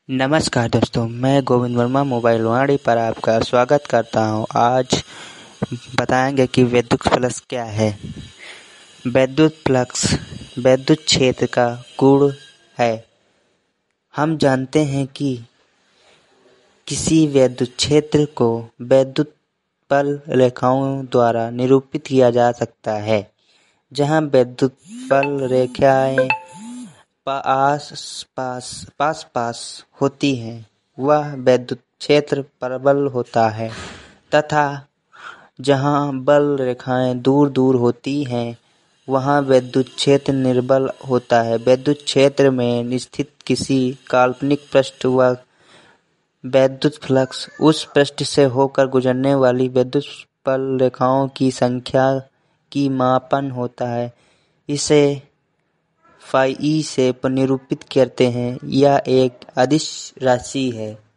नमस्कार दोस्तों, मैं गोविंद वर्मा मोबाइल वाणी पर आपका स्वागत करता हूं। आज बताएंगे कि विद्युत फ्लक्स क्या है। विद्युत फ्लक्स विद्युत क्षेत्र का गुण है। हम जानते हैं कि किसी विद्युत क्षेत्र को विद्युत बल रेखाओं द्वारा निरूपित किया जा सकता है। जहां विद्युत बल रेखाएं पास होती हैं, वह विद्युत क्षेत्र प्रबल होता है तथा जहां बल रेखाएं दूर दूर होती हैं, वहां विद्युत क्षेत्र निर्बल होता है। विद्युत क्षेत्र में स्थित किसी काल्पनिक पृष्ठ व विद्युत फ्लक्स उस पृष्ठ से होकर गुजरने वाली विद्युत बल रेखाओं की संख्या की मापन होता है। इसे फाई से निरूपित करते हैं। यह एक अदिश राशि है।